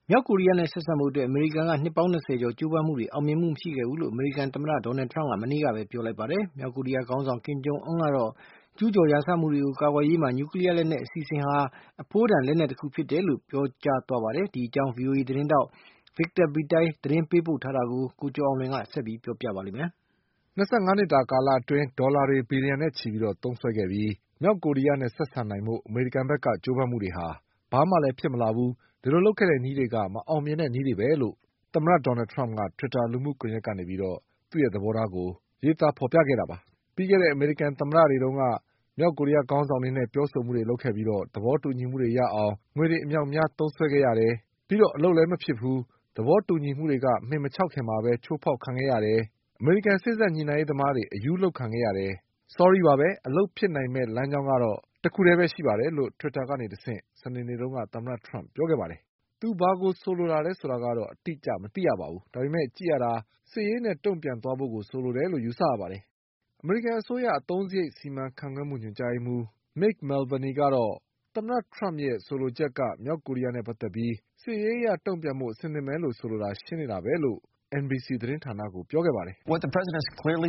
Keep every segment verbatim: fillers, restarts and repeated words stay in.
မြောက်ကိုရီးယားနဲ့ဆက်ဆံဖို့အတွက်အမေရိကန်ကနှစ်ပေါင်း၂၀ကျော်ကြိုးပမ်းမှုတွေအောင်မြင်မှုမရှိခဲ့ဘူးလို့အမေရိကန်သမ္မတဒေါ်နယ်ထရမ့်ကမနေ့ကပဲပြောလိုက်ပါတယ်။မြောက်ကိုရီးယားခေါင်းဆောင်ကင်ဂျုံအွန်းကတော့ကျူးကျော်ရန်စမှုတွေကိုကာကွယ်ရေးမှာနျူကလီးယားလက်နက်အစီအစဉ်ဟာအဖိုးတန်လက်နက်တခုဖြစ်တယ်လို့ပြောကြားသွားပါတယ်။ဒီအကြောင်း ဗွီအိုအေသတင်းထောက် Victor Beattie သတင်းပေးပို့ထားတာကိုကိုကျော်အောင်လွင်ကဆက်ပြီးပြောပြပါလိမ့်မယ်။၂၅နှစ်တာကာလအတွင်းဒေါ်လာတွေဘီလျံနဲ့ချီပြီးသုံးစွဲခဲ့ပြီးမြောက်ကိုရီးယားနဲ့ဆက်ဆံနိုင်ဖို့အမေရိကန်ဘက်ကကြိုးပမ်းမှုတွေဟာဘာမှလည်းဖြစ်မလာဘူး။ဒီလိုလုပ်ခဲ့တဲ့နည်းတွေကမအောင်မြင်တဲ့နည်းတွေပဲလို့သမ္မတဒေါ်နယ်ထရမ့်ကတွစ်တာလူမှုကွန်ယက်ကနေပြီးတော့သူ့ရဲ့သဘောထားကိုရေးသားဖေါ်ပြခဲ့တာပါ။ပြီးခဲ့တဲ့အမေရိကန်သမ္မတတွေတုန်းကမြောက်ကိုရီးယားခေါင်းဆောင်တွေနဲ့ပြောဆိုမှုတွေလုပ်ခဲ့ပြီးတော့သဘောတူညီမှုတွေရအောင်ငွေတွေအမြောက်အများသုံးစွဲခဲ့ရတယ်။ပြီးတော့အလုပ်လည်းမဖြစ်ဘူး။သဘောတူညီမှုတွေကမှင်မခြောက်ခင်မှာပဲချိုးဖေါက်ခံခဲ့ရတယ်။အမေရိကန်စေ့စပ်ညှိနှိုင်းရေးသမားတွေအရူးလုပ်ခံခဲ့ရတယ်။ Sorry ပါပဲအလုပ်ဖြစ်နိုင်မယ့်လမ်းကြောင်းကတော့တခုတည်းပဲရှိပါတယ်လို့တွစ်တာကနေတဆင့်စနေနေ့တုန်းကသမ္မတထရမ့်ပြောခဲ့ပါတယ်။သူဘာကိုဆိုလိုတာလဲဆိုတာကတော့အတိအကျမသိရပါဘူး။ဒါပေမဲ့ကြည့်ရတာစစ်ရေးနဲ့တုံ့ပြန်သွားဖို့ကိုဆိုလိုတယ်လို့ယူဆရပါတယ်။အမေရိကန်အစိုးရအသုံးစရိတ်စီမံခန့်ခွဲမှုညွှန်ကြားရေးမှူး Mick Mulvaney ကတော့သမ္မတထရမ့်ရဲ့ဆိုလိုချက်ကမြောက်ကိုရီးယားနဲ့ပတ်သက်ပြီးစစ်ရေးအရတုံ့ပြန်ဖို့အဆင်သင့်ပဲလို့ဆိုလိုတာရှင်းနေတာပဲလို့N B C သတင်းဌာနကိုပြောခဲ့ပါတယ်။ "သမ္မတကတွစ်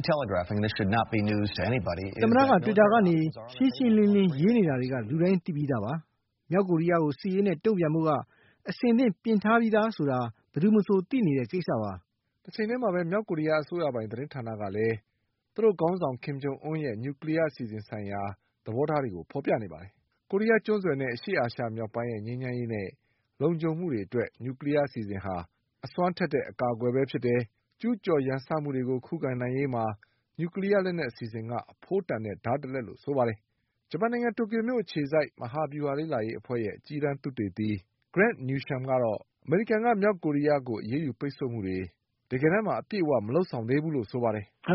တာကနေရှင်းရှင်းလင်းလင်းရေးနေတာတွေကလူတိုင်းသိပြီးသားပါ။မြောက်ကိုရီးယားကိုစစ်ရေးနဲ့တုံ့ပြန်ဖို့ကအဆင်သင့်ပြင်ထားပြီးသားဆိုတာဘယ်သူမဆိုသိနေတဲ့ကိစ္စပါ။ " တချိန်တည်းမှာပဲမြောက်ကိုရီးယားအစိုးရပိုင်သတင်းဌာနကလည်းသူတို့ခေါင်းဆောင်ကင်ဂျုံအွန်းရဲ့နျူကလီးယားအစီအစဉ်ဆိုင်ရာသဘောထားတွေကိုဖေါ်ပြနေပါတယ်။ကိုရီးယားကျွန်းဆွယ်နဲ့အရှေ့အာရှမြောက်ပိုင်းရဲ့ငြိမ်းချမ်းရေးနဲ့လုံခြုံမှုတွေအတွက်နျူကလီးယားအစီအစဉ်ဟာအစွမ်းထက်တဲ့အကာအကွယ်ပဲဖြစ်တယ်။ကျူးကျော်ရန်စမှုတွေကိုခုခံနိုင်ရေးမှာနျူကလီးယားလက်နက်အစီအစဉ်ကအဖိုးတန်တဲ့ဓါးတလက်လို့ဆိုပါတယ်။ဂျပန်နိုင်ငံတိုကျိုမြို့အခြေစိုက်မဟာဗျူဟာလေ့လာရေးအဖွဲ့ရဲ့အကြီးတန်းသုတေသီGrant Newshamကတော့အမေရိကန်ကမြောက်ကိုရီးယားကိုအရေးယူပိတ်ဆို့မှုတွေတကယ်တမ်းမှာအပြည့်အဝမလုပ်ဆောင်သေးဘူးလို့ဆိုပါတယ်။ "တ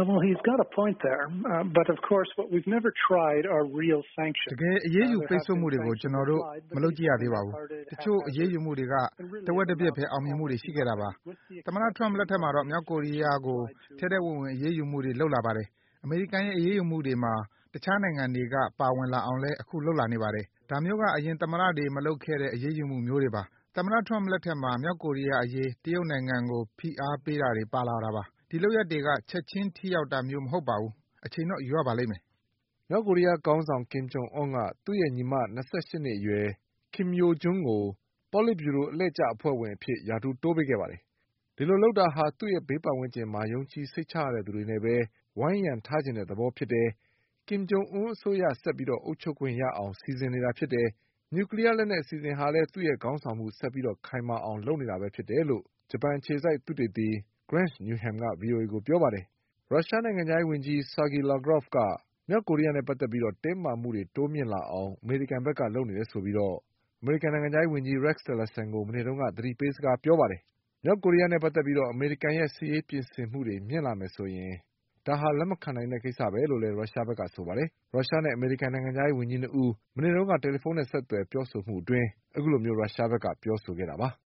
ကယ်အရေးယူပိတ်ဆို့မှုတွေကိုကျနော်တို့မလုပ်ကြည့်ရသေးပါဘူး။တချို့အရေးယူမှုတွေကတဝက်တပျက်ပဲအောင်မြင်မှုတွေရှိခဲ့တာပါ။သမ္မတထရမ့်လက်ထက်မှာတော့မြောက်ကိုရီးယားကိုထဲထဲဝင်ဝင်အရေးယူမှုတွေလုပ်လာပါတယ်။အမေရိကန်ရဲ့အရေးယူမှုတွေမှာတခြားနိုင်ငံတွေကပါဝင်လာအောင်လည်းအခုလုပ်လာနေပါတယ်။ဒါမျိုးကအရင်သမ္မတတွေမလုပ်ခဲ့တဲ့အရေးယူမှုမျိုးတွေပါ။သမ္မတထရမ့်လက်ထက်မှာမြောက်ကိုရီးယားအရေးတရုတ်နိုင်ငံကိုဖိအားပေးတာတွေပါလာတာပါ။ဒီလုပ်ရပ်တွေကချက်ချင်းထိရောက်တာမျိုးမဟုတ်ပါဘူး။အချိန်တော့ယူရပါလိမ့်မယ်။ " မြောက်ကိုရီးယားခေါင်းဆောင်ကင်ဂျုံအွန်းကသူ့ရဲ့ညီမ၂၈နှစ်အရွယ်Kim Yo Jongကိုပေါလစ်ဗျူရိုအလှည့်ကျအဖွဲ့ဝင်အဖြစ်ရာထူးတိုးပေးခဲ့ပါတယ်။ဒီလိုလုပ်တာဟာသူ့ရဲ့ဘေးပတ်ဝန်းကျင်မှာယုံကြည်စိတ်ချရတဲ့သူတွေနဲ့ပဲဝိုင်းရံထားချင်တဲ့သဘောဖြစ်တယ်။ကင်ဂျုံအွန်းအစိုးရဆက်ပြီးအုပ်ချုပ်ခွင့်ရအောင်စီစဉ်နေတာဖြစ်တယ်။နျူကလီးယားလက်နက်အစီအစဉ်ဟာလည်းသူ့ရဲ့ခေါင်းဆောင်မှုဆက်ပြီးခိုင်မာအောင်လုပ်နေတာပဲဖြစ်တယ်လို့ဂျပန်အခြေစိုက်သုတေသီGrant Newshamကဗွီအိုအေကိုပြောပါတယ်။ရုရှားနိုင်ငံခြားရေးဝန်ကြီးSergei Lavrovကမြောက်ကိုရီးယားနဲ့ပတ်သက်ပြီးတင်းမာမှုတွေတိုးမြင့်လာအောင်အမေရိကန်ဘက်ကလုပ်နေတယ်ဆိုပြီးအမေရိကန်နိုင်ငံခြားရေးဝန်ကြီး Rex Tillersonကိုမနေ့တုန်းကသတိပေးစကားပြောပါတယ်။မြောက်ကိုရီးယားနဲ့ပတ်သက်ပြီးအမေရိကန်ရဲ့စစ်ရေးပြင်ဆင်မှုတွေမြင့်လာမယ်ဆိုရင်ဒါဟာလက်မခံနိုင်တဲ့ကိစ္စပဲလို့လည်းရုရှားဘက်ကဆိုပါတယ်။ရုရှားနဲ့အမေရိကန်နိုင်ငံခြားရေးဝန်ကြီး၂ဦးမနေ့တုန်းကတယ်လီဖုန်းနဲ့ဆက်သွယ်ပြောဆိုမှုအတွင်းအခုလိုရုရှားဘက်ကပြောဆိုခဲ့တာပါ